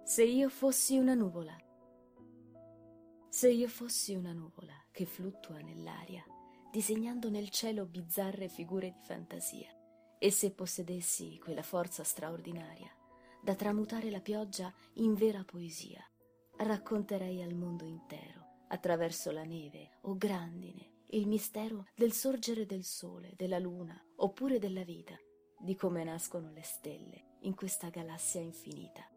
Se io fossi una nuvola. Se io fossi una nuvola che fluttua nell'aria, disegnando nel cielo bizzarre figure di fantasia, e se possedessi quella forza straordinaria da tramutare la pioggia in vera poesia, racconterei al mondo intero, attraverso la neve o grandine, il mistero del sorgere del sole, della luna, oppure della vita, di come nascono le stelle in questa galassia infinita.